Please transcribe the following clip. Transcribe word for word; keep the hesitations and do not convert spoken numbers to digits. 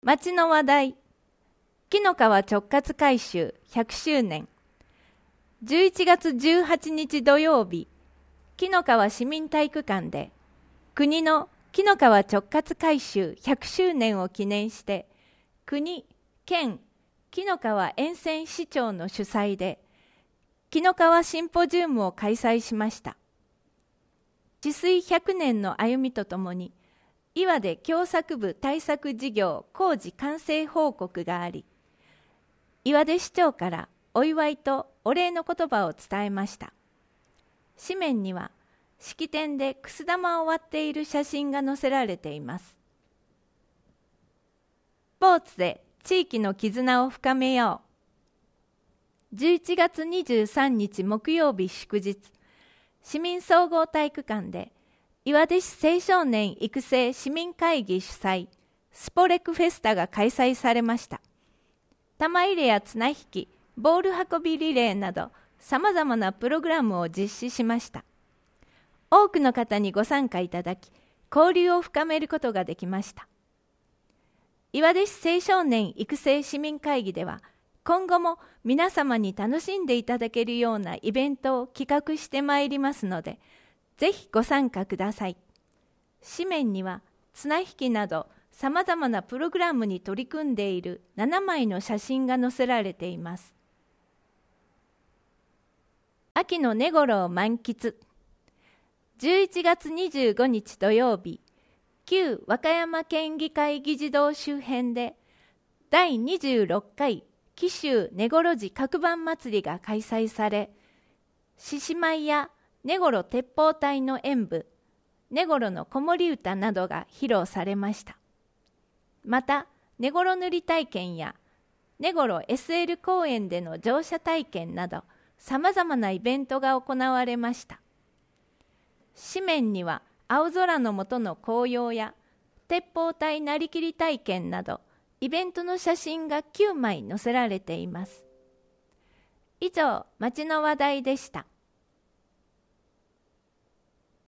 町の話題、紀の川直轄改修ひゃくしゅうねん。じゅういちがつじゅうはちにち土曜日、紀の川市民体育館で、国の紀の川直轄改修ひゃくしゅうねんを記念して、国、県、紀の川沿線市長の主催で、紀の川シンポジウムを開催しました。治水ひゃくねんの歩みとともに、岩出狭窄部対策事業工事完成報告があり、岩出市長からお祝いとお礼の言葉を伝えました。紙面には式典でくす玉を割っている写真が載せられています。スポーツで地域の絆を深めよう。じゅういちがつにじゅうさんにち木曜日祝日、市民総合体育館で岩出市青少年育成市民会議主催スポレクフェスタが開催されました。玉入れや綱引き、ボール運びリレーなどさまざまなプログラムを実施しました。多くの方にご参加いただき、交流を深めることができました。岩出市青少年育成市民会議では、今後も皆様に楽しんでいただけるようなイベントを企画してまいりますので、ぜひご参加ください。紙面には綱引きなどさまざまなプログラムに取り組んでいるななまいの写真が載せられています。秋の寝頃を満喫。じゅういちがつにじゅうごにち土曜日、旧和歌山県議会議事堂周辺でだいにじゅうろっかい紀州寝頃寺各番祭りが開催され、獅子舞や根頃鉄砲隊の演舞、根頃の子守歌などが披露されました。また、根頃塗り体験や根頃 エスエル 公園での乗車体験など、さまざまなイベントが行われました。紙面には青空の下の紅葉や鉄砲隊なりきり体験など、イベントの写真がきゅうまい載せられています。以上、町の話題でした。